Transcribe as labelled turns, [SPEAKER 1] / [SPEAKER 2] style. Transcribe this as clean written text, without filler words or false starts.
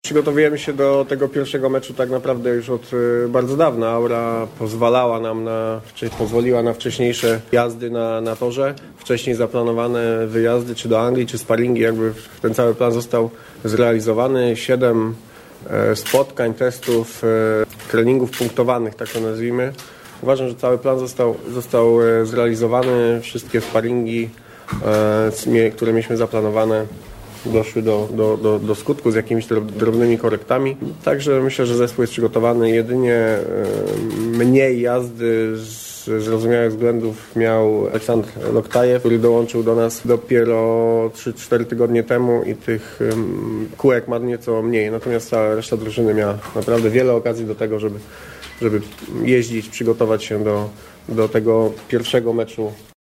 [SPEAKER 1] Przygotowujemy się do tego pierwszego meczu tak naprawdę już od bardzo dawna. Aura pozwoliła na wcześniejsze jazdy na torze, wcześniej zaplanowane wyjazdy czy do Anglii, czy sparingi, jakby ten cały plan został zrealizowany. 7 spotkań, testów, treningów punktowanych, tak to nazwijmy. Uważam, że cały plan został zrealizowany. Wszystkie sparingi, które mieliśmy zaplanowane, doszły do skutku z jakimiś drobnymi korektami. Także myślę, że zespół jest przygotowany. Jedynie mniej jazdy z zrozumiałych względów miał Aleksandr Loktajew, który dołączył do nas dopiero 3-4 tygodnie temu i tych kółek ma nieco mniej. Natomiast cała reszta drużyny miała naprawdę wiele okazji do tego, żeby jeździć, przygotować się do tego pierwszego meczu